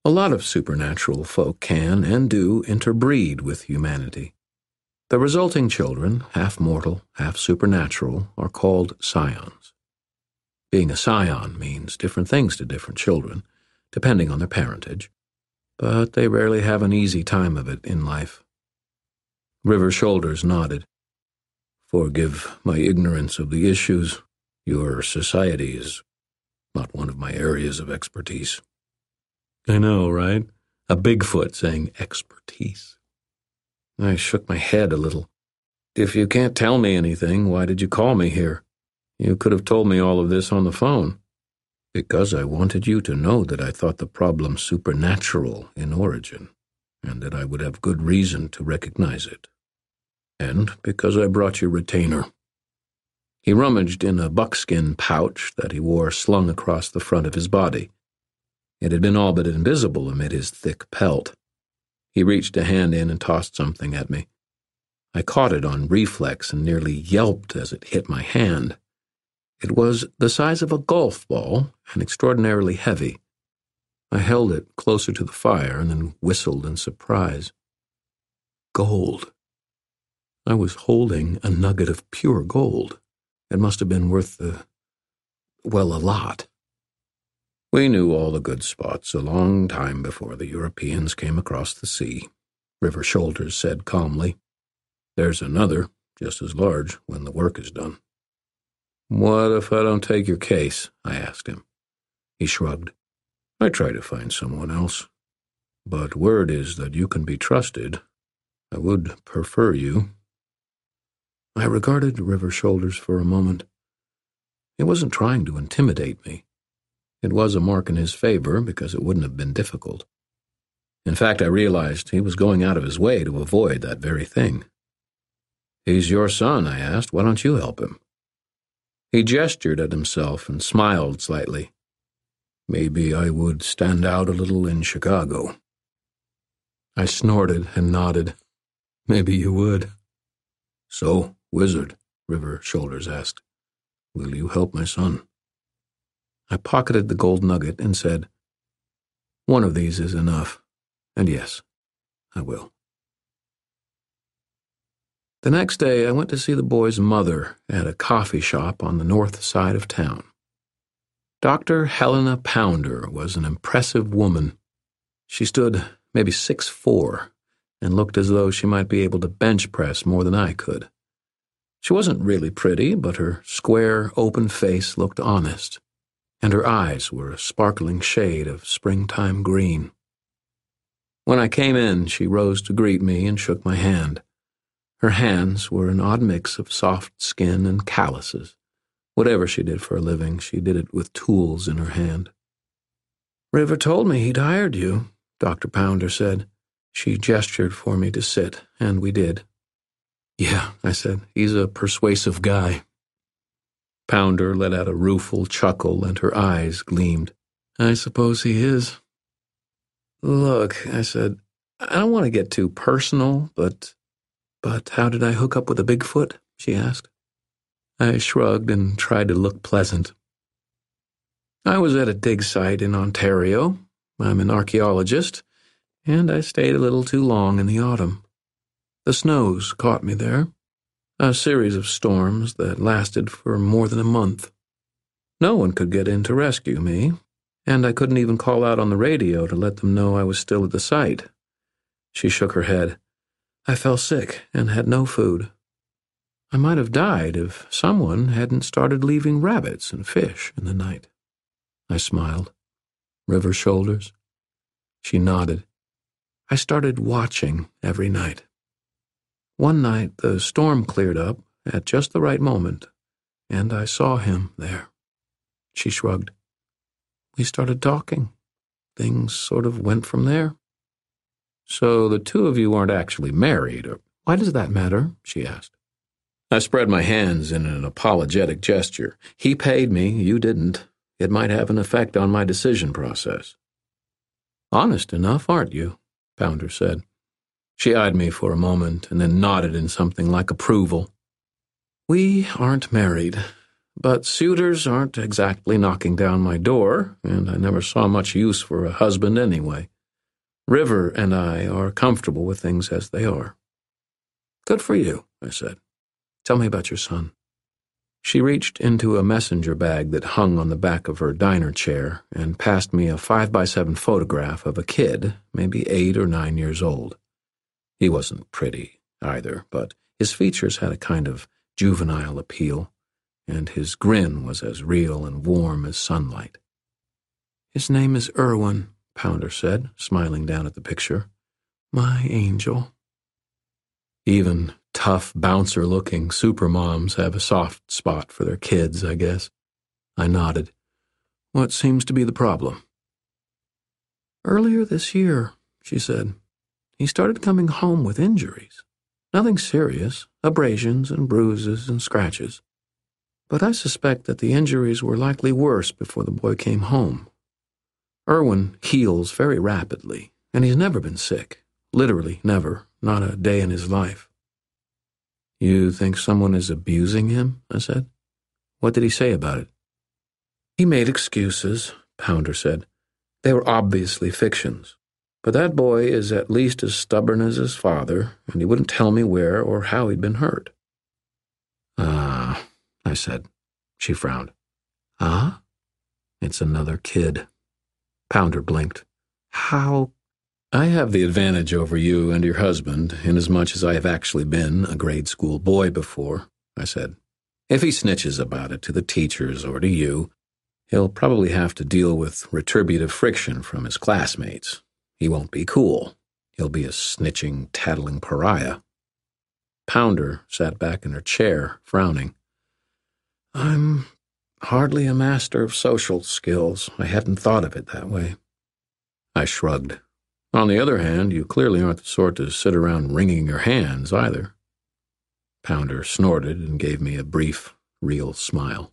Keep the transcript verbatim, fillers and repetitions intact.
A lot of supernatural folk can and do interbreed with humanity. The resulting children, half mortal, half supernatural, are called scions. Being a scion means different things to different children, depending on their parentage, but they rarely have an easy time of it in life. River Shoulders nodded. Forgive my ignorance of the issues. Your society is not one of my areas of expertise. I know, right? A Bigfoot saying expertise. I shook my head a little. If you can't tell me anything, why did you call me here? You could have told me all of this on the phone. Because I wanted you to know that I thought the problem supernatural in origin, and that I would have good reason to recognize it. And because I brought your retainer. He rummaged in a buckskin pouch that he wore slung across the front of his body. It had been all but invisible amid his thick pelt. He reached a hand in and tossed something at me. I caught it on reflex and nearly yelped as it hit my hand. It was the size of a golf ball and extraordinarily heavy. I held it closer to the fire and then whistled in surprise. Gold. I was holding a nugget of pure gold. It must have been worth, the, well, a lot. We knew all the good spots a long time before the Europeans came across the sea, River Shoulders said calmly. There's another, just as large, when the work is done. What if I don't take your case? I asked him. He shrugged. I try to find someone else. But word is that you can be trusted. I would prefer you. I regarded River Shoulders for a moment. He wasn't trying to intimidate me. It was a mark in his favor because it wouldn't have been difficult. In fact, I realized he was going out of his way to avoid that very thing. He's your son, I asked. Why don't you help him? He gestured at himself and smiled slightly. Maybe I would stand out a little in Chicago. I snorted and nodded. Maybe you would. So, Wizard, River Shoulders asked, will you help my son? I pocketed the gold nugget and said, one of these is enough, and yes, I will. The next day, I went to see the boy's mother at a coffee shop on the north side of town. Doctor Helena Pounder was an impressive woman. She stood maybe six foot four and looked as though she might be able to bench press more than I could. She wasn't really pretty, but her square, open face looked honest, and her eyes were a sparkling shade of springtime green. When I came in, she rose to greet me and shook my hand. Her hands were an odd mix of soft skin and calluses. Whatever she did for a living, she did it with tools in her hand. River told me he'd hired you, Doctor Pounder said. She gestured for me to sit, and we did. Yeah, I said, he's a persuasive guy. Pounder let out a rueful chuckle, and her eyes gleamed. I suppose he is. Look, I said, I don't want to get too personal, but... But how did I hook up with a Bigfoot? She asked. I shrugged and tried to look pleasant. I was at a dig site in Ontario. I'm an archaeologist, and I stayed a little too long in the autumn. The snows caught me there, a series of storms that lasted for more than a month. No one could get in to rescue me, and I couldn't even call out on the radio to let them know I was still at the site. She shook her head. I fell sick and had no food. I might have died if someone hadn't started leaving rabbits and fish in the night. I smiled. River Shoulders? She nodded. I started watching every night. One night the storm cleared up at just the right moment, and I saw him there. She shrugged. We started talking. Things sort of went from there. So the two of you aren't actually married, or why does that matter? She asked. I spread my hands in an apologetic gesture. He paid me, you didn't. It might have an effect on my decision process. Honest enough, aren't you? Pounder said. She eyed me for a moment and then nodded in something like approval. We aren't married. but suitors aren't exactly knocking down my door, and I never saw much use for a husband anyway. River and I are comfortable with things as they are." "Good for you," I said. "Tell me about your son." She reached into a messenger bag that hung on the back of her diner chair and passed me a five by seven photograph of a kid, maybe eight or nine years old. He wasn't pretty either, but his features had a kind of juvenile appeal, and his grin was as real and warm as sunlight. "His name is Irwin," Pounder said, smiling down at the picture. "My angel." Even tough, bouncer-looking supermoms have a soft spot for their kids, I guess. I nodded. "What seems to be the problem?" "Earlier this year," she said, "he started coming home with injuries. Nothing serious, abrasions and bruises and scratches. But I suspect that the injuries were likely worse before the boy came home. Irwin heals very rapidly, and he's never been sick. Literally never, not a day in his life." "You think someone is abusing him?" I said. "What did he say about it?" "He made excuses," Pounder said. "They were obviously fictions. But that boy is at least as stubborn as his father, and he wouldn't tell me where or how he'd been hurt." "Ah," I said. She frowned. "Ah?" "It's another kid." Pounder blinked. "How?" "I have the advantage over you and your husband, inasmuch as I have actually been a grade school boy before," I said. "If he snitches about it to the teachers or to you, he'll probably have to deal with retributive friction from his classmates. He won't be cool. He'll be a snitching, tattling pariah." Pounder sat back in her chair, frowning. "I'm hardly a master of social skills. I hadn't thought of it that way." I shrugged. "On the other hand, you clearly aren't the sort to sit around wringing your hands, either." Pounder snorted and gave me a brief, real smile.